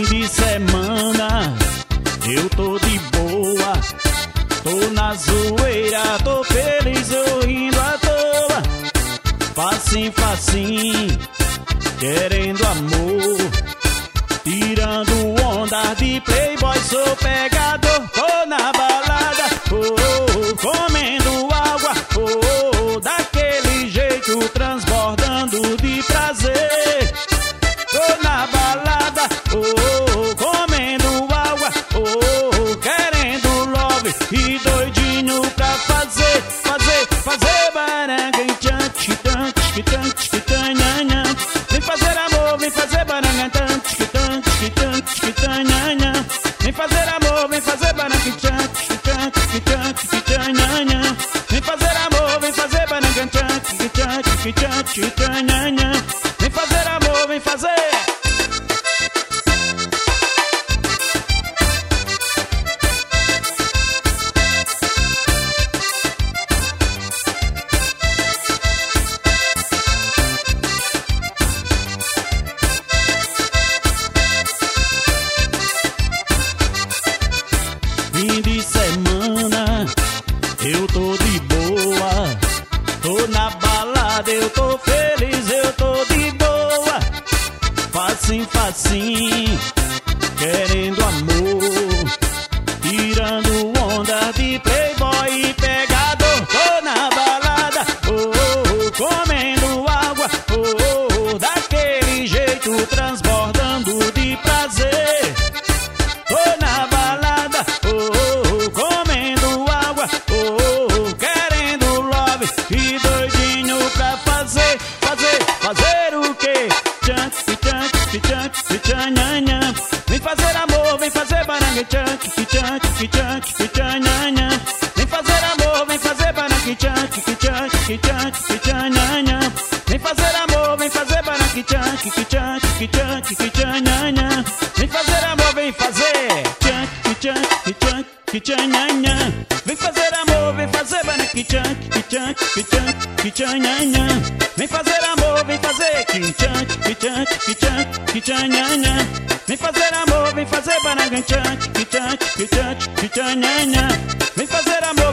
de semana eu tô de boa, tô na zoeira, tô feliz, eu rindo à toa. Facinho, facinho, querendo amor, tirando onda de playboy, sou pegador. Tô na balada, comendo água, daquele jeito transbordando de prazer. Tô na balada, comendo água, querendo love e doidinho pra fazer baranga e tanhanha. Vem fazer amor, vem fazer baranga e tanhanha. Vem fazer amor, vem fazer baranga e tanhanha. Vem fazer amor, vem fazer baranga e tanhanha. Vem fazer amor, vem fazer. Fim de semana eu tô de boa, tô na balada, eu tô feliz, eu tô de boa. Facinho, facinho, querendo amor, tirando onda de playboy e pegador. Tô na balada, comendo água, daquele jeito transbordando de prazer. Tô na balada, comendo água, querendo love e doidinho pra fazer o quê? Tchanhanha. Vem fazer amor, vem fazer baranga e tchanhanha. Vem fazer amor, vem fazer baranga e tchanhanha. Vem fazer amor, vem fazer baranga e tchanhanha. Vem fazer amor, vem fazer tchanhanha. Vem fazer amor, vem fazer baranga e tchanhanha. Vem fazer amor, vem fazer tchanhanha. Vem fazer amor, vem fazer baranga e tchanhanha. Vem fazer amor.